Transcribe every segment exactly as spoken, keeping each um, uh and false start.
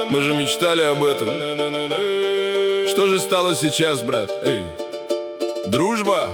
Мы же мечтали об этом. Что же стало сейчас, брат? Эй. Дружба?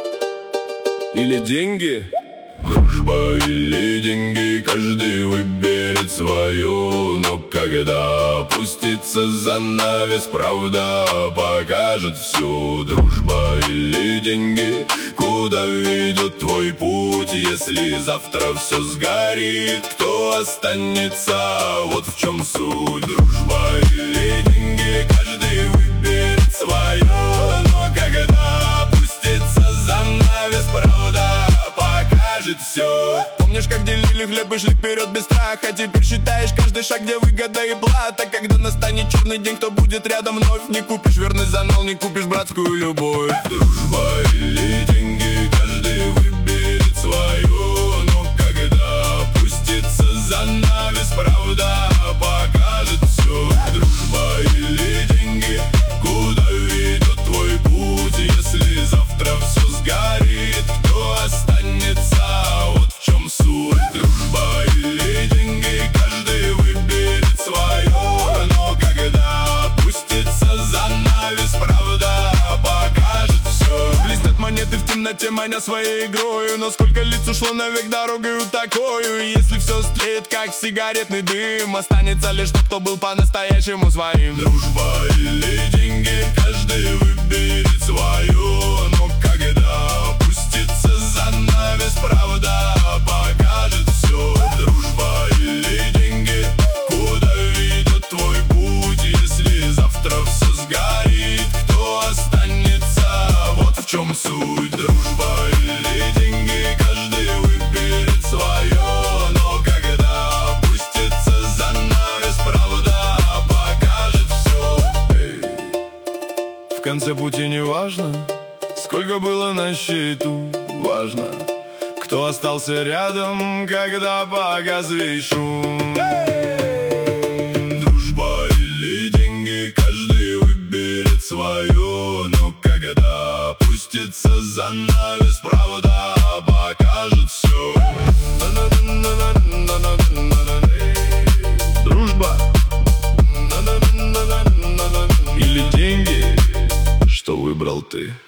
Или деньги? Дружба или деньги, каждый выберет свою. Но когда опустится занавес, правда покажет всю. Дружба или деньги, куда ведет твой путь? Если завтра все сгорит, кто останется? Вот в чем суть. Дружба или деньги, каждый выберет свое. Но когда опустится занавес, правда покажет все. Помнишь, как делили хлеб и шли вперед без страха? Теперь считаешь каждый шаг, где выгода и плата. Когда настанет черный день, кто будет рядом вновь? Не купишь верность за нол, не купишь братскую любовь. Дружба или деньги, каждый выберет свое. Но когда опустится занавес, правда покажет все. Дружба или деньги, куда ведет твой путь? Если завтра все сгорит, кто останется? Вот в чем суть. Дружба или деньги, каждый выберет свое. Но когда опустится занавес, правда покажет все. Блестят монеты в темноте, маня своей игрою. Но сколько лиц ушло навек дорогою такою. И если все стлеет, как сигаретный дым, останется лишь тот, кто был по-настоящему своим. Дружба или деньги, каждый выберет свое. Но когда опустится занавес, правда покажет все. Дружба или деньги, куда ведет твой путь? Если завтра все сгорит, кто останется? Вот в чем суть. Дружба или деньги, каждый выберет свое. Но когда опустится занавес, правда покажет все. В конце пути не важно, сколько было на счету. Важно, кто остался рядом, когда погас весь шум. Дружба или деньги, каждый выберет свое. Но когда опустится занавес, правда покажет все. Дружба или деньги, что выбрал ты?